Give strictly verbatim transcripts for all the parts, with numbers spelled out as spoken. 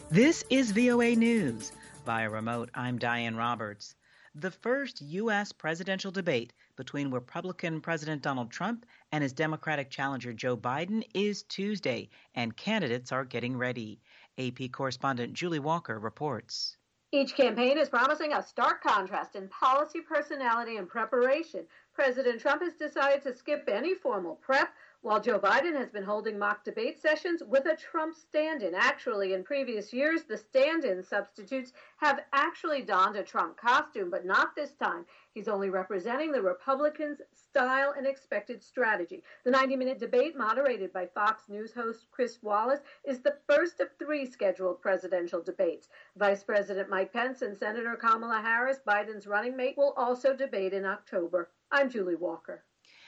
This is V O A News. Via remote, I'm Diane Roberts. The first U S presidential debate between Republican President Donald Trump and his Democratic challenger Joe Biden is Tuesday, and candidates are getting ready. A P correspondent Julie Walker reports. Each campaign is promising a stark contrast in policy, personality, and preparation. President Trump has decided to skip any formal prep, while Joe Biden has been holding mock debate sessions with a Trump stand-in. Actually, in previous years, the stand-in substitutes have actually donned a Trump costume, but not this time. He's only representing the Republicans' style and expected strategy. The ninety-minute debate, moderated by Fox News host Chris Wallace, is the first of three scheduled presidential debates. Vice President Mike Pence and Senator Kamala Harris, Biden's running mate, will also debate in October. I'm Julie Walker.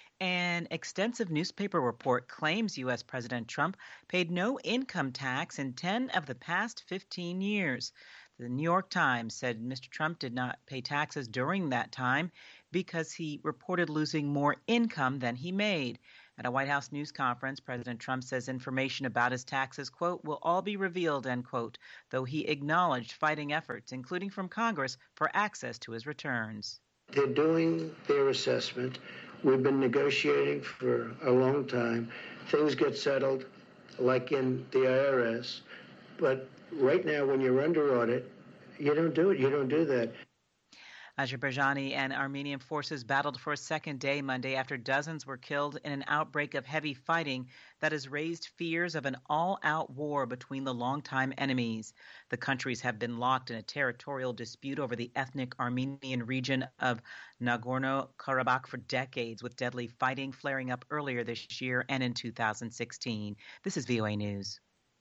An extensive newspaper report claims U S President Trump paid no income tax in ten of the past fifteen years. The New York Times said Mister Trump did not pay taxes during that time because he reported losing more income than he made. At a White House news conference, President Trump says information about his taxes, quote, will all be revealed, end quote, though he acknowledged fighting efforts, including from Congress, for access to his returns. They're doing their assessment. We've been negotiating for a long time. Things get settled, like in the I R S. But right now, when you're under audit, you don't do it. You don't do that. Azerbaijani and Armenian forces battled for a second day Monday after dozens were killed in an outbreak of heavy fighting that has raised fears of an all-out war between the longtime enemies. The countries have been locked in a territorial dispute over the ethnic Armenian region of Nagorno-Karabakh for decades, with deadly fighting flaring up earlier this year and in two thousand sixteen. This is V O A News.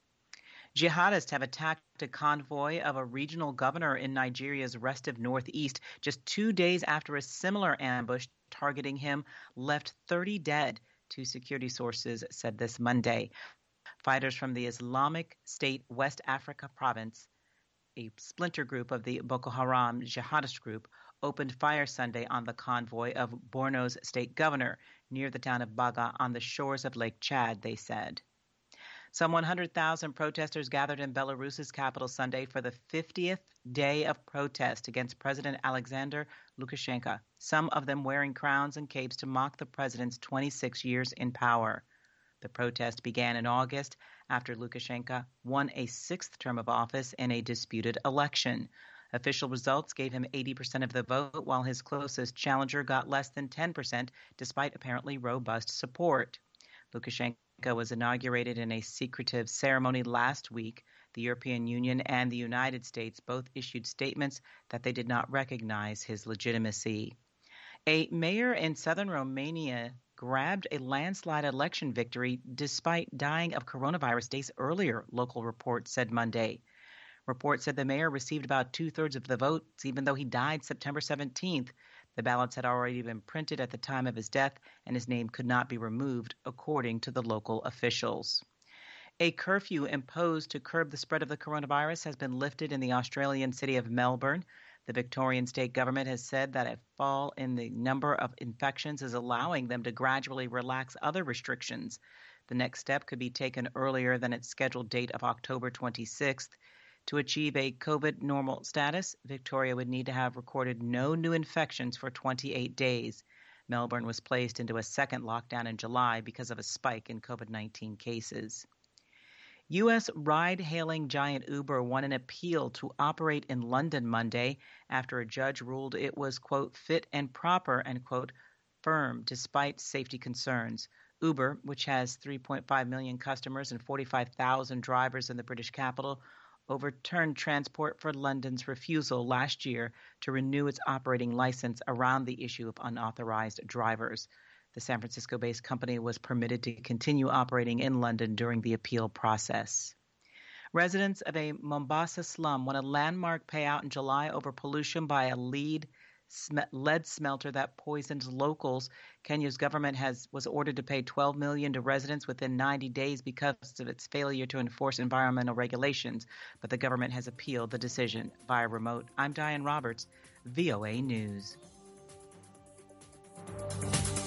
Jihadists have attacked a convoy of a regional governor in Nigeria's restive northeast just two days after a similar ambush targeting him left thirty dead, two security sources said this Monday. Fighters from the Islamic State West Africa province, a splinter group of the Boko Haram jihadist group, opened fire Sunday on the convoy of Borno's state governor near the town of Baga on the shores of Lake Chad, they said. Some one hundred thousand protesters gathered in Belarus's capital Sunday for the fiftieth day of protest against President Alexander Lukashenko, some of them wearing crowns and capes to mock the president's twenty-six years in power. The protest began in August after Lukashenko won a sixth term of office in a disputed election. Official results gave him eighty percent of the vote, while his closest challenger got less than ten percent, despite apparently robust support. Lukashenko was inaugurated in a secretive ceremony last week. The European Union and the United States both issued statements that they did not recognize his legitimacy. A mayor in southern Romania grabbed a landslide election victory despite dying of coronavirus days earlier, local reports said Monday. Reports said the mayor received about two-thirds of the votes, even though he died September seventeenth. The ballots had already been printed at the time of his death, and his name could not be removed, according to the local officials. A curfew imposed to curb the spread of the coronavirus has been lifted in the Australian city of Melbourne. The Victorian state government has said that a fall in the number of infections is allowing them to gradually relax other restrictions. The next step could be taken earlier than its scheduled date of October twenty-sixth. To achieve a COVID normal status, Victoria would need to have recorded no new infections for twenty-eight days. Melbourne was placed into a second lockdown in July because of a spike in COVID nineteen cases. U S ride-hailing giant Uber won an appeal to operate in London Monday after a judge ruled it was, quote, fit and proper and, quote, firm despite safety concerns. Uber, which has three point five million customers and forty-five thousand drivers in the British capital, overturned Transport for London's refusal last year to renew its operating license around the issue of unauthorized drivers. The San Francisco-based company was permitted to continue operating in London during the appeal process. Residents of a Mombasa slum won a landmark payout in July over pollution by a lead lead smelter that poisoned locals. Kenya's government has was ordered to pay twelve million dollars to residents within ninety days because of its failure to enforce environmental regulations, but the government has appealed the decision via remote. I'm Diane Roberts, V O A News.